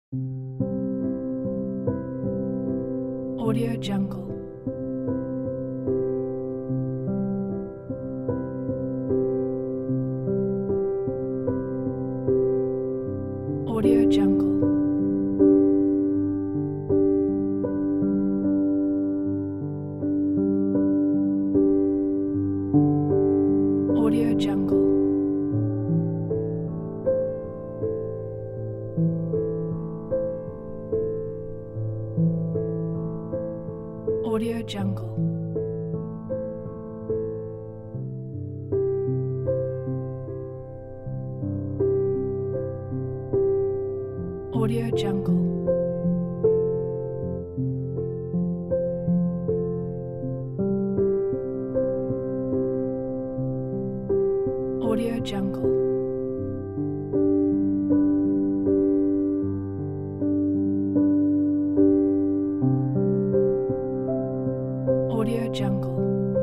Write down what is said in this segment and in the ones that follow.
Audio Jungle. Audio Jungle. Audio Jungle. Audio Jungle. Audio Jungle. Audio Jungle. Audio Jungle.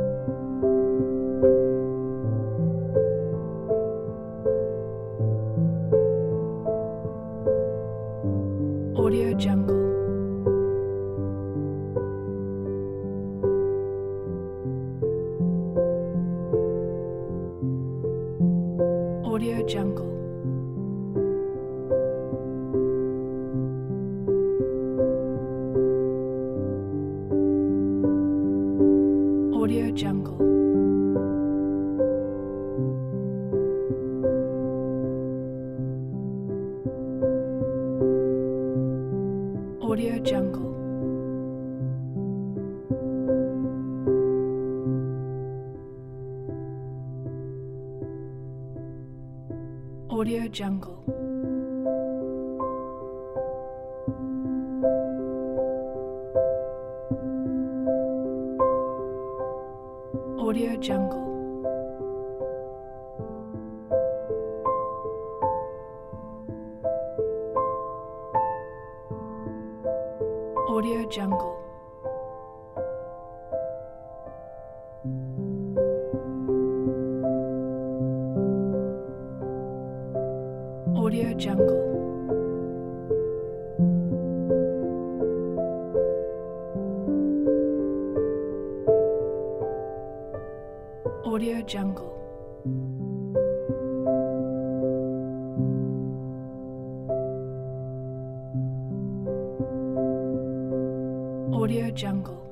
Audio Jungle. Audio Jungle. Audio Jungle. Audio Jungle. Audio Jungle. Audio Jungle. Audio Jungle. Audio Jungle. Audio Jungle. Audio Jungle.